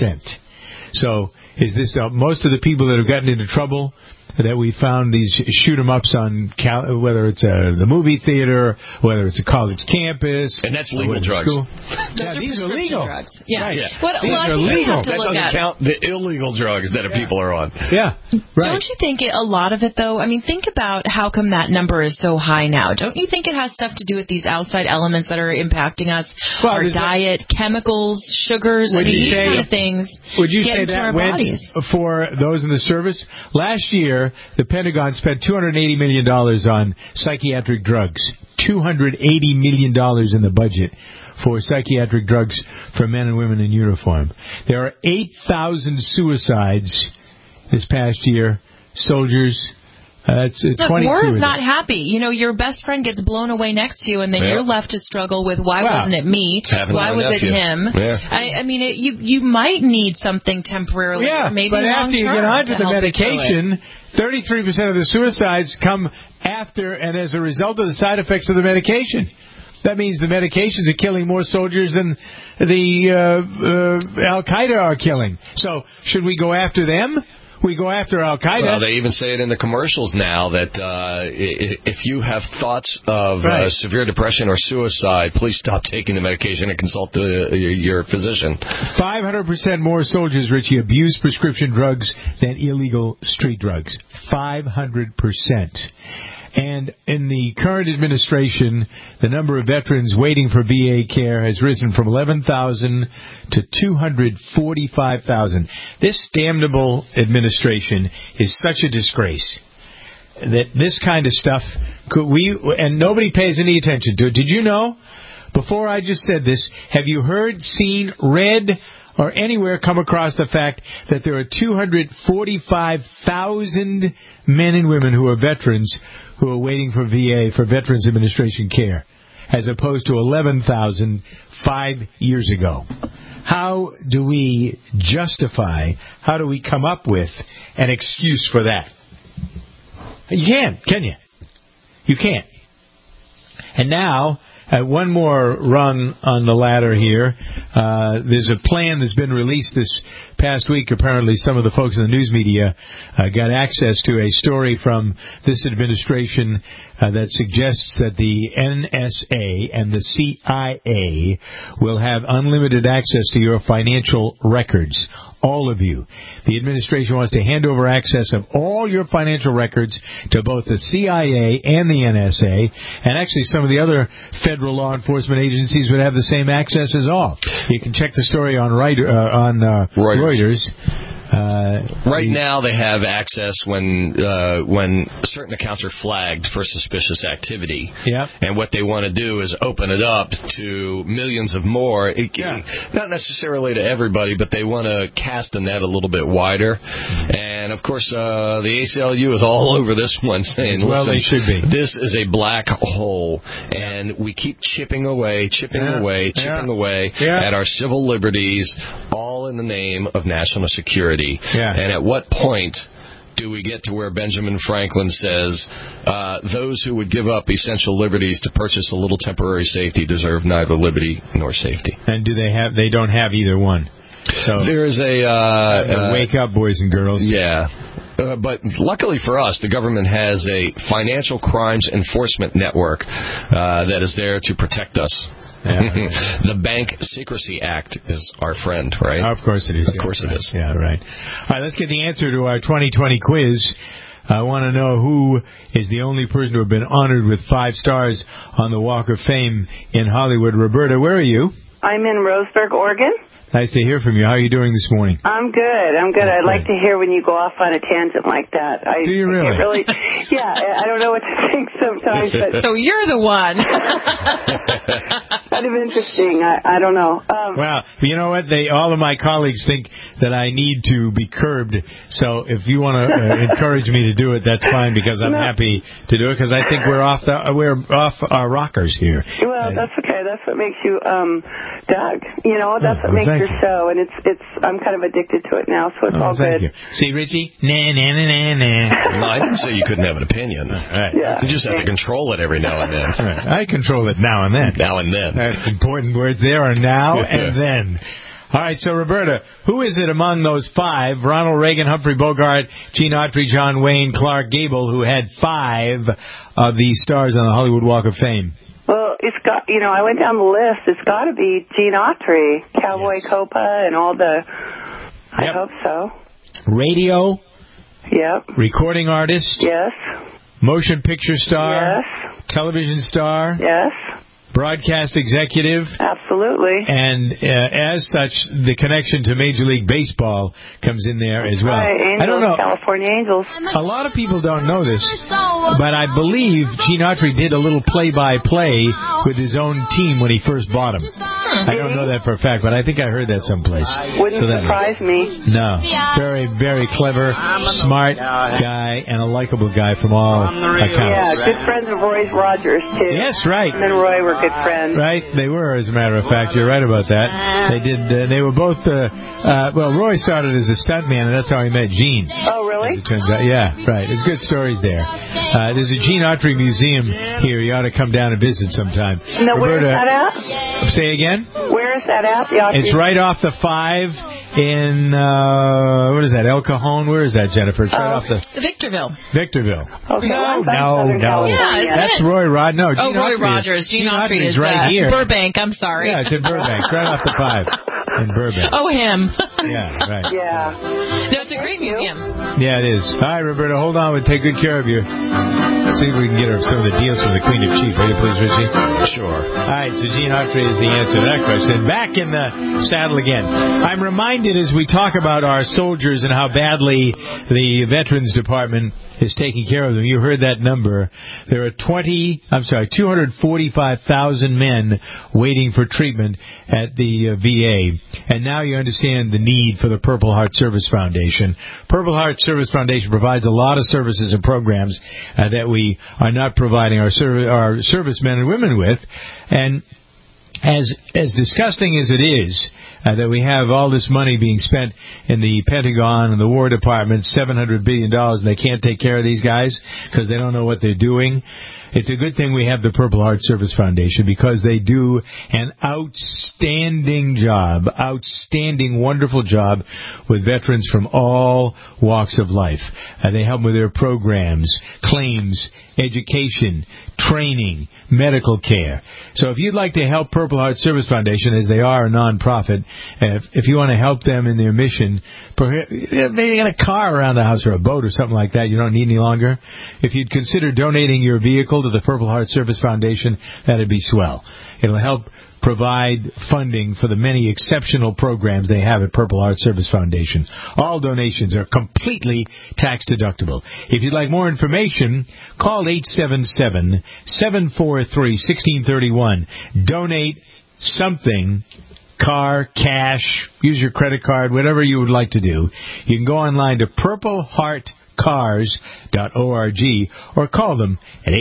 So is this most of the people that have gotten into trouble that we found these shoot-em-ups on, whether it's the movie theater, whether it's a college campus. And that's legal drugs. These are legal drugs. Yeah. Right. Yeah. These are legal. That doesn't at count the illegal drugs that people are on. Yeah. Right. Don't you think a lot of it, though, I mean, think about how come that number is so high now. Don't you think it has stuff to do with these outside elements that are impacting us? Well, our diet, chemicals, sugars, these kind of things. Would you say get into that our went bodies. for those in the service? Last year, the Pentagon spent $280 million on psychiatric drugs. $280 million in the budget for psychiatric drugs for men and women in uniform. There are 8,000 suicides this past year. Soldiers. Look, war is not happy. You know, your best friend gets blown away next to you, and then you're left to struggle with why wasn't it me? Why was it him? Yeah. I mean, you might need something temporarily, or maybe but long-term after you get onto to the help you through it. medication, 33% of the suicides come after and as a result of the side effects of the medication. That means the medications are killing more soldiers than the Al-Qaeda are killing. So should we go after them? We go after Al-Qaeda. Well, they even say it in the commercials now that if you have thoughts of severe depression or suicide, please stop taking the medication and consult your physician. 500% more soldiers, Richie, abuse prescription drugs than illegal street drugs. 500%. And in the current administration, the number of veterans waiting for VA care has risen from 11,000 to 245,000. This damnable administration is such a disgrace that this kind of stuff and nobody pays any attention to it. Did you know? Before I just said this, have you heard, seen, read, or anywhere come across the fact that there are 245,000 men and women who are veterans who are waiting for VA, for Veterans Administration care, as opposed to 11,000 5 years ago? How do we justify, how do we come up with an excuse for that? You can you? You can't. And now, one more rung on the ladder here. There's a plan that's been released this past week. Apparently some of the folks in the news media got access to a story from this administration that suggests that the NSA and the CIA will have unlimited access to your financial records. all of you. The administration wants to hand over access of all your financial records to both the CIA and the NSA, and actually some of the other federal law enforcement agencies would have the same access as all. You can check the story on Reuters. Right now, they have access when certain accounts are flagged for suspicious activity. Yeah. And what they want to do is open it up to millions of more. Not necessarily to everybody, but they want to cast the net a little bit wider. And, of course, the ACLU is all over this one, saying, well, listen, they should be. This is a black hole. And we keep chipping away at our civil liberties, all in the name of national security. And at what point do we get to where Benjamin Franklin says, those who would give up essential liberties to purchase a little temporary safety deserve neither liberty nor safety? And do they have? They don't have either one. So there's a wake up, boys and girls. Yeah. But luckily for us, the government has a financial crimes enforcement network that is there to protect us. The Bank Secrecy Act is our friend, right? Of course it is. Of course it is. Yeah, right. All right, let's get the answer to our 2020 quiz. I want to know who is the only person to have been honored with 5 stars on the Walk of Fame in Hollywood. Roberta, where are you? I'm in Roseburg, Oregon. Nice to hear from you. How are you doing this morning? I'm good. I'd like to hear when you go off on a tangent like that. Do you really? Yeah, I don't know what to think sometimes. But so you're the one. Kind of interesting. I don't know. Well, you know what? All of my colleagues think that I need to be curbed. So if you want to encourage me to do it, that's fine, because I'm happy to do it, because I think we're off our rockers here. Well, that's okay. That's what makes you Doug. You know, that's what makes your show, and it's I'm kind of addicted to it now, so it's all good. You. See, Richie? Nah. No, I didn't say you couldn't have an opinion. Right. Yeah. You just have to control it every now and then. Right. I control it now and then. Now and then. That's important words there are now and then. All right, so Roberta, who is it among those 5, Ronald Reagan, Humphrey Bogart, Gene Autry, John Wayne, Clark Gable, who had 5 of these stars on the Hollywood Walk of Fame? Well, it's got, I went down the list. It's got to be Gene Autry, Cowboy Copa, and all the, I hope so. Radio? Yep. Recording artist? Yes. Motion picture star? Yes. Television star? Yes. Broadcast executive? Absolutely. And as such, the connection to Major League Baseball comes in there as well. Right, Angels, I don't know. California Angels. A lot of people don't know this, but I believe Gene Autry did a little play-by-play with his own team when he first bought him. I don't know that for a fact, but I think I heard that someplace. Wouldn't surprise me. No. Very, very clever, smart guy, and a likable guy from all accounts. Yeah, good friends of Roy Rogers, too. Yes, right. And then Roy were good friends. Right, they were, as a matter of fact. You're right about that. They did. They were both. Well, Roy started as a stuntman, and that's how he met Gene. Oh, really? As it turns out, yeah, right. There's good stories there. There's a Gene Autry museum here. You ought to come down and visit sometime. No, where is that at? Say again? Where is that at? It's right off the 5 in what is that? El Cajon? Where is that, Jennifer? It's right off the Victorville. Okay. No. Yeah, that's Roy Rod. No, Gene Roy Autry Rogers. Gene Autry is right here. Burbank. I'm sorry. Yeah, it's in Burbank. Right off the 5 in Burbank. Oh, him. Yeah, right. Yeah. No, it's a great museum. Yeah, it is. All right, Roberta, hold on. We'll take good care of you. See if we can get her some of the deals from the Queen of Cheap. Will you please, Richie? Sure. All right, so Gene Autry is the answer to that question. Back in the saddle again. I'm reminded as we talk about our soldiers and how badly the Veterans Department is taking care of them. You heard that number. There are 245,000 men waiting for treatment at the VA. And now you understand the need for the Purple Heart Service Foundation. Purple Heart Service Foundation provides a lot of services and programs that we are not providing our servicemen and women with. And as disgusting as it is that we have all this money being spent in the Pentagon and the War Department, $700 billion, and they can't take care of these guys because they don't know what they're doing. It's a good thing we have the Purple Heart Service Foundation because they do an outstanding wonderful job with veterans from all walks of life. They help with their programs, claims, education, training, medical care. So if you'd like to help Purple Heart Service Foundation, as they are a non-profit, if you want to help them in their mission, maybe get a car around the house or a boat or something like that you don't need any longer. If you'd consider donating your vehicle to the Purple Heart Service Foundation, that'd be swell. It'll help provide funding for the many exceptional programs they have at Purple Heart Service Foundation. All donations are completely tax deductible. If you'd like more information, call 877-743-1631. Donate something. Car, cash, use your credit card, whatever you would like to do. You can go online to purpleheartcars.org or call them at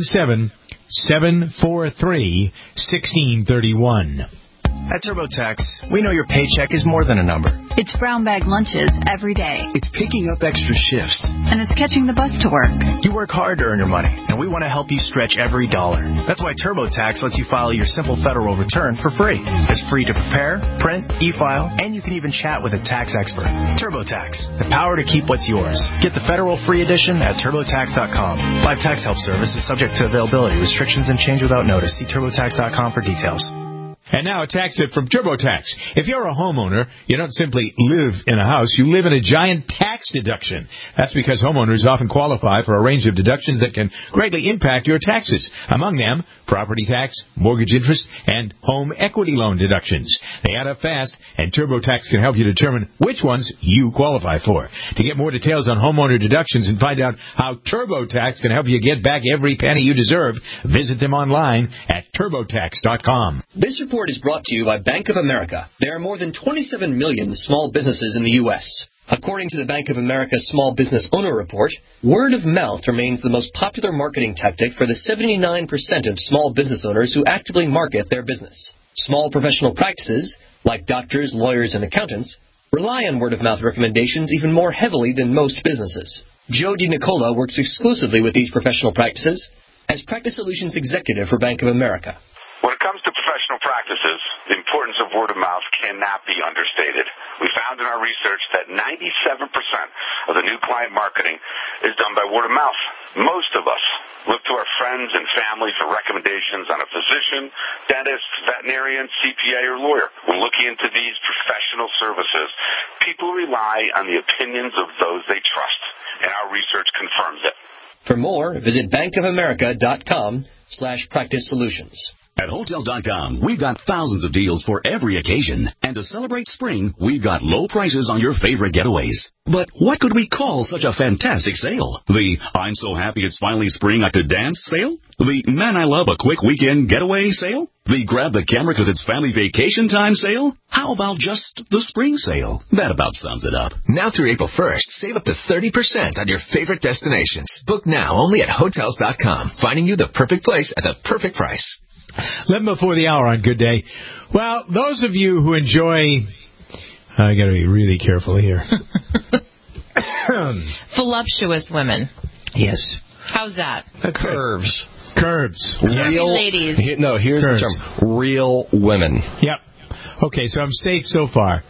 877-743-1631. At TurboTax, we know your paycheck is more than a number. It's brown bag lunches every day. It's picking up extra shifts. And it's catching the bus to work. You work hard to earn your money, and we want to help you stretch every dollar. That's why TurboTax lets you file your simple federal return for free. It's free to prepare, print, e-file, and you can even chat with a tax expert. TurboTax, the power to keep what's yours. Get the federal free edition at TurboTax.com. Live tax help service is subject to availability, restrictions, and change without notice. See TurboTax.com for details. And now a tax tip from TurboTax. If you're a homeowner, you don't simply live in a house, you live in a giant tax deduction. That's because homeowners often qualify for a range of deductions that can greatly impact your taxes. Among them, property tax, mortgage interest, and home equity loan deductions. They add up fast, and TurboTax can help you determine which ones you qualify for. To get more details on homeowner deductions and find out how TurboTax can help you get back every penny you deserve, visit them online at TurboTax.com. This report is brought to you by Bank of America. There are more than 27 million small businesses in the U.S. According to the Bank of America Small Business Owner Report, word of mouth remains the most popular marketing tactic for the 79% of small business owners who actively market their business. Small professional practices, like doctors, lawyers, and accountants, rely on word of mouth recommendations even more heavily than most businesses. Joe DiNicola works exclusively with these professional practices as Practice Solutions Executive for Bank of America. When it comes to professional practices, the importance of word of mouth cannot be understated. We found in our research that 97% of the new client marketing is done by word of mouth. Most of us look to our friends and family for recommendations on a physician, dentist, veterinarian, CPA, or lawyer. When looking into these professional services, people rely on the opinions of those they trust, and our research confirms it. For more, visit bankofamerica.com/practice solutions. At Hotels.com, we've got thousands of deals for every occasion. And to celebrate spring, we've got low prices on your favorite getaways. But what could we call such a fantastic sale? The I'm so happy it's finally spring I could dance sale? The man I love a quick weekend getaway sale? The grab the camera because it's family vacation time sale? How about just the spring sale? That about sums it up. Now through April 1st, save up to 30% on your favorite destinations. Book now only at Hotels.com, finding you the perfect place at the perfect price. 11 before the hour on Good Day. Well, those of you who enjoy... I got to be really careful here. Voluptuous women. Yes. How's that? Curves. Real ladies. Here's the term. Real women. Yep. Okay, so I'm safe so far.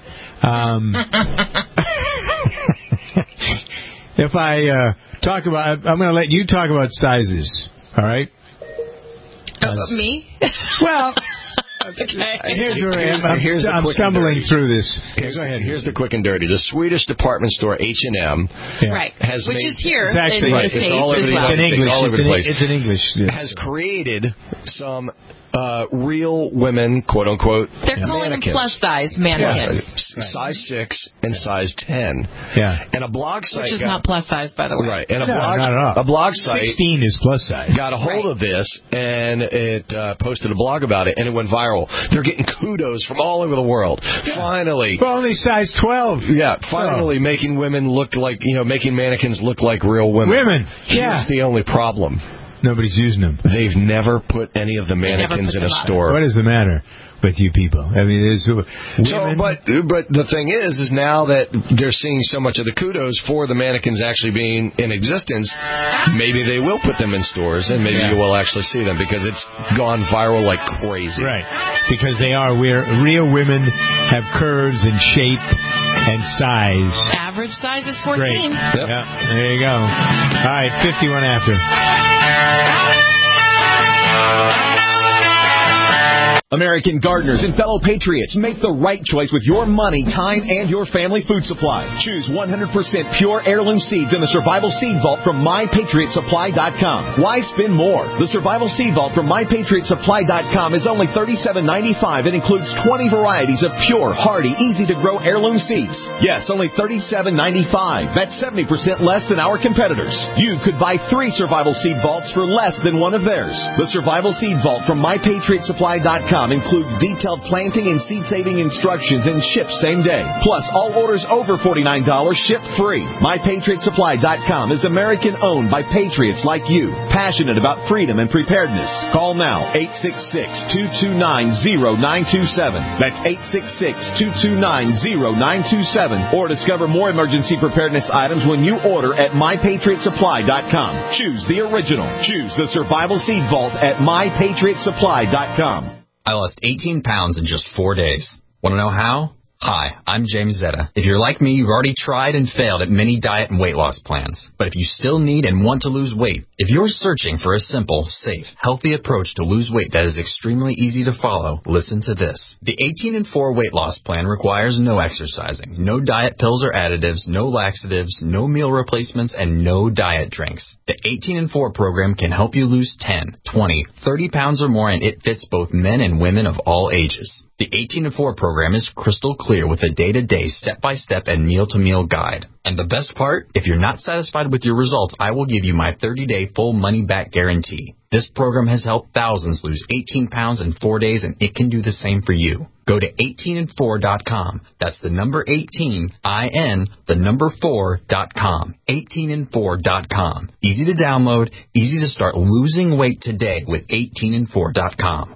If I talk about... I'm going to let you talk about sizes. All right? Me? Well, here's where I am. I'm stumbling through this. Go ahead. Here's the quick and dirty. The Swedish department store H&M right, has which made, is here it's actually, in the States it's in English. It's in English. Yeah. Has created some real women, quote unquote. They're calling them plus size mannequins. Yes, size 6 and size 10. Yeah. And a blog site, which is not plus size, by the way. Right. And a blog site, 16 is plus size. Got a hold of this and it posted a blog about it, and it went viral. They're getting kudos from all over the world. Yeah. Finally, well, only size 12. Yeah. Finally, making women look like making mannequins look like real women. Yeah. Here's the only problem. Nobody's using them. They've never put any of the mannequins in a store. What is the matter? with you people. I mean, there's women. But the thing is now that they're seeing so much of the kudos for the mannequins actually being in existence, maybe they will put them in stores and maybe you will actually see them because it's gone viral like crazy. Right. Because they are where real women have curves and shape and size. Average size is 14. Great. Yep. Yeah, there you go. All right, 51 after. American gardeners and fellow patriots, make the right choice with your money, time, and your family food supply. Choose 100% pure heirloom seeds in the Survival Seed Vault from MyPatriotSupply.com. Why spend more? The Survival Seed Vault from MyPatriotSupply.com is only $37.95 and includes 20 varieties of pure, hardy, easy-to-grow heirloom seeds. Yes, only $37.95. That's 70% less than our competitors. You could buy 3 Survival Seed Vaults for less than one of theirs. The Survival Seed Vault from MyPatriotSupply.com includes detailed planting and seed-saving instructions and ships same day. Plus, all orders over $49 ship free. MyPatriotSupply.com is American-owned by patriots like you, passionate about freedom and preparedness. Call now, 866-229-0927. That's 866-229-0927. Or discover more emergency preparedness items when you order at MyPatriotSupply.com. Choose the original. Choose the Survival Seed Vault at MyPatriotSupply.com. I lost 18 pounds in just 4 days. Want to know how? Hi, I'm James Zetta. If you're like me, you've already tried and failed at many diet and weight loss plans. But if you still need and want to lose weight, if you're searching for a simple, safe, healthy approach to lose weight that is extremely easy to follow, listen to this. The 18 and 4 weight loss plan requires no exercising, no diet pills or additives, no laxatives, no meal replacements, and no diet drinks. The 18 and 4 program can help you lose 10, 20, 30 pounds or more, and it fits both men and women of all ages. The 18 and 4 program is crystal clear with a day-to-day, step-by-step, and meal-to-meal guide. And the best part? If you're not satisfied with your results, I will give you my 30-day full money-back guarantee. This program has helped thousands lose 18 pounds in 4 days, and it can do the same for you. Go to 18and4.com. That's the number 18, I-N, the number 4.com. 18and4.com. Easy to download, easy to start losing weight today with 18and4.com.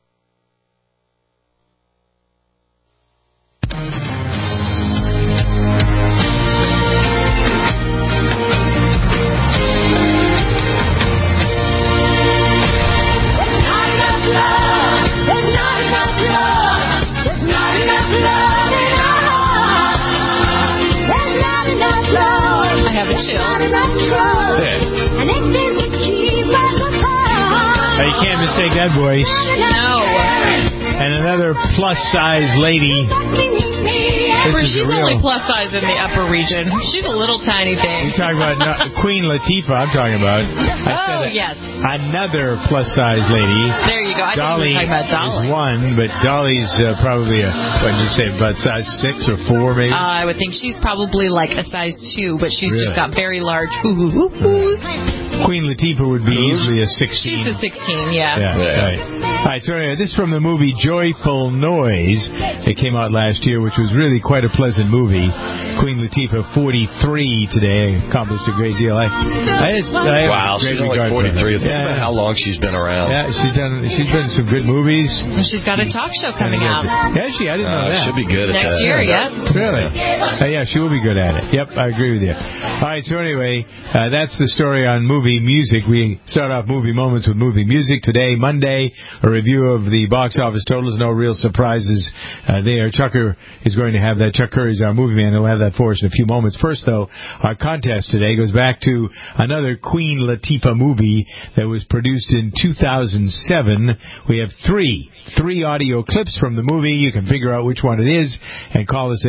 You can't mistake that voice. No. And another plus-size lady. She's only plus size in the upper region. She's a little tiny thing. You're talking about Queen Latifah, I'm talking about. Yes. Another plus-size lady. There you go. I thought you were talking about Dolly. Is one, but Dolly's probably about size 6 or 4 maybe? I would think she's probably like a size 2, but she's just got very large hoo-hoo-hoo-hoos. Queen Latifah would be easily a 16. She's a 16, yeah. Right. All right, so anyway, this is from the movie Joyful Noise. It came out last year, which was really quite a pleasant movie. Queen Latifah, 43 today, accomplished a great deal. Wow, she's only 43. Think about how long she's been around. Yeah, she's done some good movies. And she's got a talk show coming out. Yeah, I didn't know that. She'll be good at Next that. year, yeah. Really? Yeah, she will be good at it. Yep, I agree with you. All right, so anyway, that's the story on movie music. We start off movie moments with movie music. Today, Monday, a review of the box office totals. No real surprises there. Chucker is going to have that. Chuck Curry's our movie man. He'll have that for us in a few moments. First, though, our contest today goes back to another Queen Latifah movie that was produced in 2007. We have three audio clips from the movie. You can figure out which one it is and call us at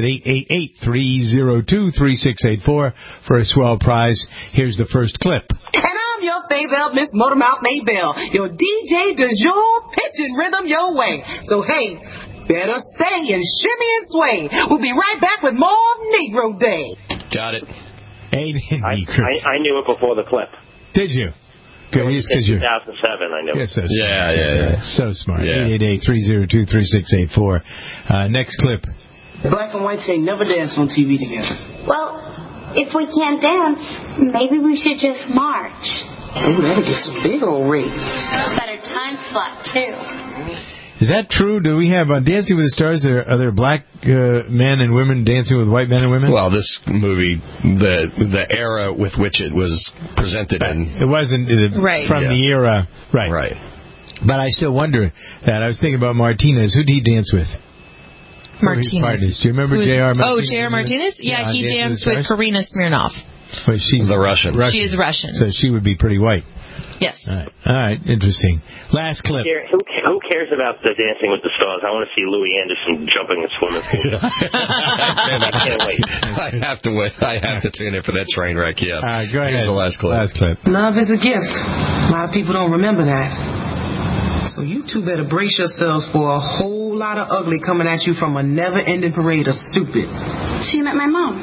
888-302-3684 for a swell prize. Here's the first clip. And I'm your favorite Miss Motormouth Maybell, your DJ du jour, pitching rhythm your way. So, hey, better stay and shimmy and sway. We'll be right back with more of Negro Day. Got it. I knew it before the clip. Did you? Good. 2007, I knew it. So yeah. So smart. 888-302-3684. Next clip. Black and white say never dance on TV together. Well, if we can't dance, maybe we should just march. Ooh, that'll get some big old ratings. Better time slot, too. Is that true? Do we have Dancing with the Stars? Are there black men and women dancing with white men and women? Well, this movie, the era with which it was presented in, it wasn't from the era, right? But I still wonder that. I was thinking about Martinez. Who did he dance with? Martinez. Do you remember J.R. Martinez? Oh, J.R. Martinez? Yeah, he danced with Karina Smirnoff. But she's the Russian. She is Russian. So she would be pretty white. Yes. All right. Interesting. Last clip. Who cares about the Dancing with the Stars? I want to see Louis Anderson jumping in swimming pool. I can't wait. I have to wait. I have to tune in for that train wreck. Yes. Go ahead. Here's the last clip. Love is a gift. A lot of people don't remember that. So you two better brace yourselves for a whole lot of ugly coming at you from a never-ending parade of stupid. She met my mom.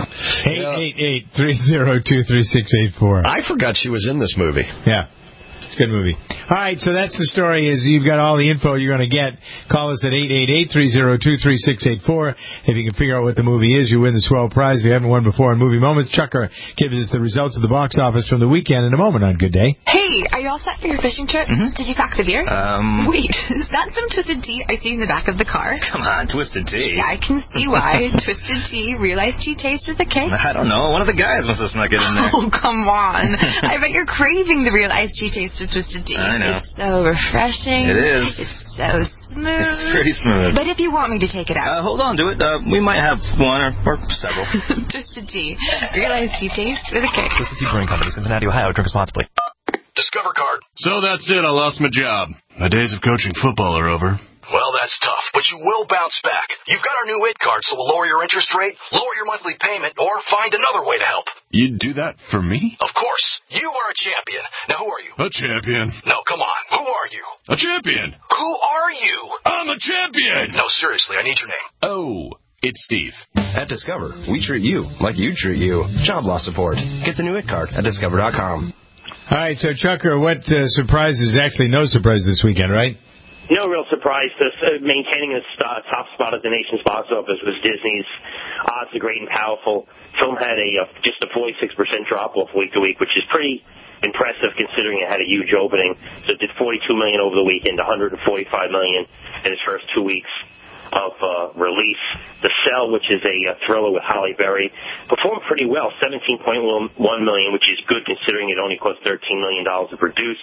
888-302-3684. I forgot she was in this movie. Yeah. It's a good movie. All right, so that's the story. Is you've got all the info you're going to get. Call us at 888-302-3684. If you can figure out what the movie is, you win the swell prize. If you haven't won before in Movie Moments, Chucker gives us the results of the box office from the weekend in a moment on Good Day. Hey, are you all set for your fishing trip? Mm-hmm. Did you pack the beer? Wait, is that some Twisted Tea I see in the back of the car? Come on, Twisted Tea. Yeah, I can see why. Twisted Tea, Real Iced Tea taste with a K? I don't know. One of the guys must have snuck it in there. Oh, come on. I bet you're craving the Real Iced Tea taste of Twisted Tea. I know. It's so refreshing. It is. It's so smooth. It's pretty smooth. But if you want me to take it out. Hold on to it. We might have one or several. Twisted Tea. Real Iced Tea taste with a K. Twisted Tea Brewing Company, Cincinnati, Ohio. Drink responsibly. Discover card. So that's it. I lost my job. My days of coaching football are over. Well, that's tough, but you will bounce back. You've got our new IT card, so we'll lower your interest rate, lower your monthly payment, or find another way to help. You'd do that for me? Of course. You are a champion. Now, who are you? A champion. No, come on. Who are you? A champion. Who are you? I'm a champion. No, seriously, I need your name. Oh, it's Steve. At Discover, we treat you like you treat you. Job loss support. Get the new IT card at Discover.com. All right, so Chucker, what surprises? Actually, no surprise this weekend, right? No real surprise. Maintaining its top spot at the nation's box office was Disney's Odds the Great and Powerful. Film had just a 46% drop-off week to week, which is pretty impressive considering it had a huge opening. So it did $42 million over the weekend, $145 million in its first 2 weeks of release. The Cell, which is a thriller with Halle Berry, performed pretty well, $17.1 million, which is good considering it only cost $13 million to produce.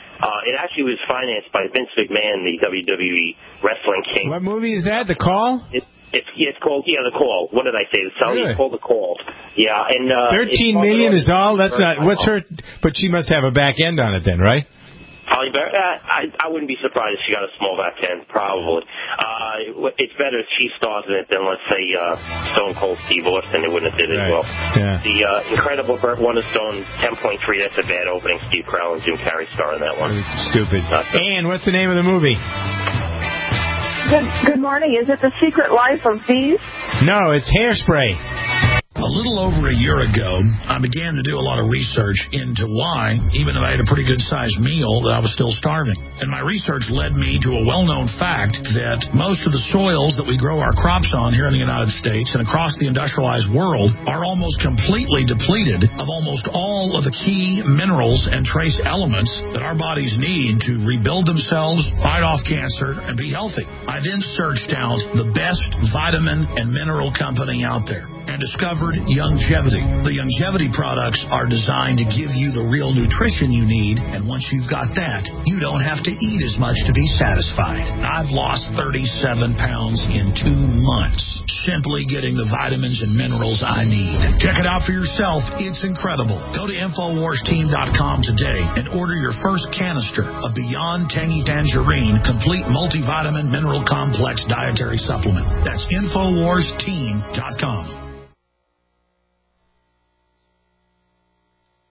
It actually was financed by Vince McMahon, the WWE Wrestling King. What movie is that? The Call? It's called The Call. What did I say? The Cell. Really? It's called The Call. Yeah, and 13 million is all. That's not. What's her? But she must have a back end on it then, right? Halle Berry, I wouldn't be surprised if she got a small back end, probably. It's better if she stars in it than, let's say, Stone Cold Steve Austin. It wouldn't have did as well. Yeah. The Incredible Burt Wonderstone, 10.3, that's a bad opening. Steve Carell and Jim Carrey star in that one. It's stupid. And what's the name of the movie? Good morning. Is it The Secret Life of Bees? No, it's Hairspray. A little over a year ago, I began to do a lot of research into why, even though I had a pretty good-sized meal, that I was still starving. And my research led me to a well-known fact that most of the soils that we grow our crops on here in the United States and across the industrialized world are almost completely depleted of almost all of the key minerals and trace elements that our bodies need to rebuild themselves, fight off cancer, and be healthy. I then searched out the best vitamin and mineral company out there and discovered Youngevity. The Youngevity products are designed to give you the real nutrition you need, and once you've got that, you don't have to eat as much to be satisfied. I've lost 37 pounds in 2 months, simply getting the vitamins and minerals I need. Check it out for yourself. It's incredible. Go to InfoWarsTeam.com today and order your first canister of Beyond Tangy Tangerine Complete Multivitamin Mineral Complex Dietary Supplement. That's InfoWarsTeam.com.